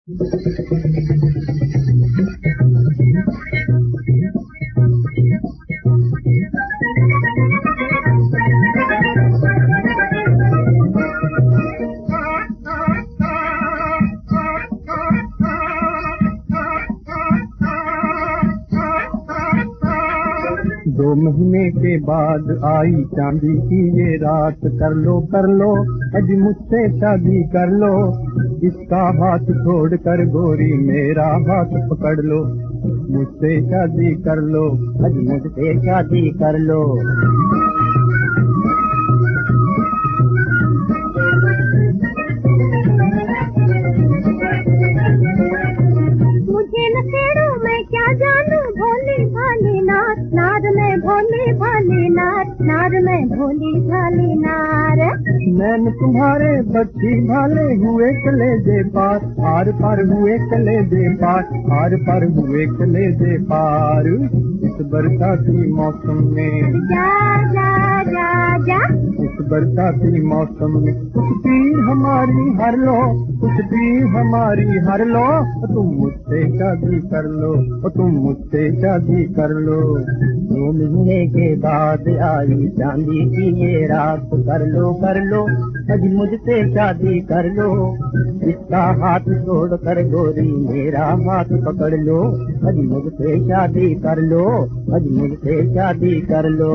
दो महीने के बाद आई चांदी की ये रात, कर लो अज मुझसे शादी कर लो। इसका हाथ छोड़ कर गोरी मेरा हाथ पकड़ लो, मुझसे शादी कर लो, अज मुझसे शादी कर लो। मुझे न छेड़ो मैं क्या जानू, भोली भाली नार नार में भोली भाली नार नार में भोली भाली नार। नैन तुम्हारे बच्ची भाले हुए कलेजे पार, आर पार हुए कलेजे पार, आर पार हुए कलेजे पार। इस बरसाती मौसम में जा जा जा जा, इस बरसाती मौसम में कुछ पीर हमारी हर लो, कुछ पीर हमारी हर लो। तुम मुझसे शादी कर लो, तुम मुझसे शादी कर लो। 2 महीने के बाद आई चांदी की ये रात, कर लो अज मुझसे शादी कर लो। इसका हाथ छोड़ कर गोरी मेरा हाथ पकड़ लो, अज मुझसे शादी कर लो, अज मुझसे शादी कर लो।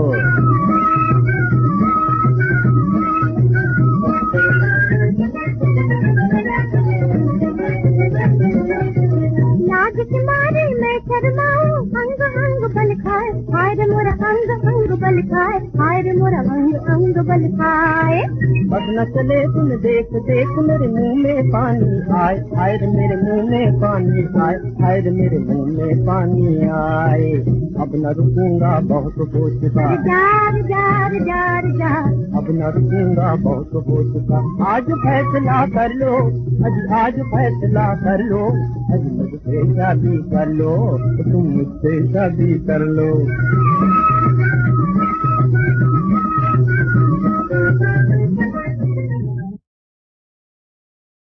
लाज के मारे मैं शर्माऊं, अंग अंग बल खाए, हाय रे मोरा अंग अंग बल खाए, हाय रे मोरा अंग अंग बल खाए। बस न चले तुम देख देख मेरे मुंह में पानी आए, हाय रे मेरे मुंह में पानी आए, हाय रे मेरे मुंह में पानी आए। अब न रुकूंगा बहुत हो चुका, जार जार जार जार, अब न रुकूंगा बहुत हो चुका। आज फैसला कर लो, आज फैसला कर लो, अज मुझसे शादी कर लो, तुम मुझसे शादी कर लो।